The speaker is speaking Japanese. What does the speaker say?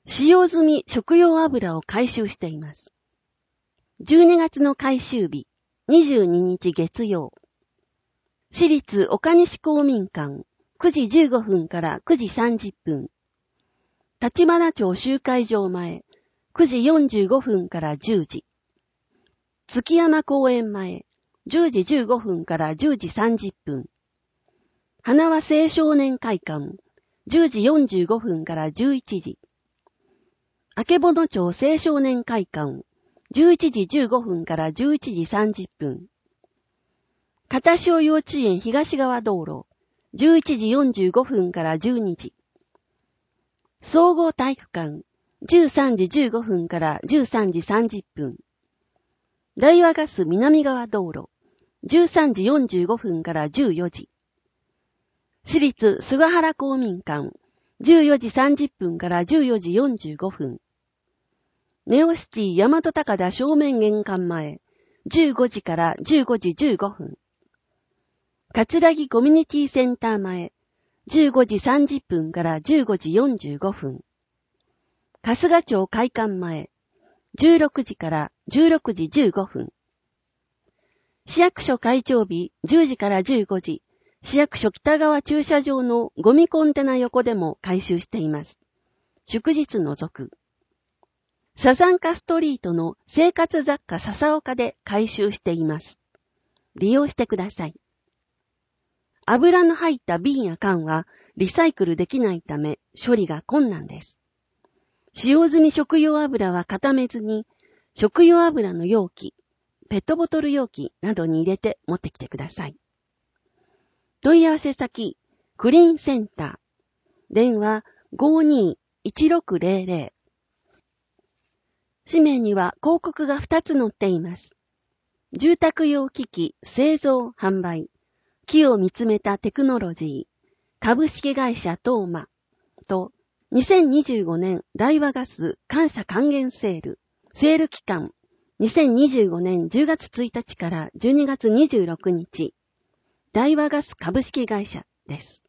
使用済み食用油を回収しています。12月の回収日、22日月曜。市立岡西公民館、9時15分から9時30分。立花町集会場前、9時45分から10時。月山公園前、10時15分から10時30分。花輪青少年会館、10時45分から11時。あけぼの町青少年会館、11時15分から11時30分。片潮幼稚園東側道路、11時45分から12時。総合体育館、13時15分から13時30分。大和ガス南側道路、13時45分から14時。市立菅原公民館、14時30分から14時45分。ネオシティ大和高田正面玄関前、15時から15時15分。葛城コミュニティセンター前、15時30分から15時45分。春日町会館前、16時から16時15分。市役所開庁日10時から15時、市役所北側駐車場のゴミコンテナ横でも回収しています。祝日除く。サザンカストリートの生活雑貨笹岡で回収しています。利用してください。油の入った瓶や缶はリサイクルできないため処理が困難です。使用済み食用油は固めずに、食用油の容器、ペットボトル容器などに入れて持ってきてください。問い合わせ先、クリーンセンター。電話 52-1600。紙面には広告が2つ載っています。住宅用機器製造販売。木を見つめたテクノロジー。株式会社トーマと2025年大和ガス感謝還元セール。セール期間2025年10月1日から12月26日。大和ガス株式会社です。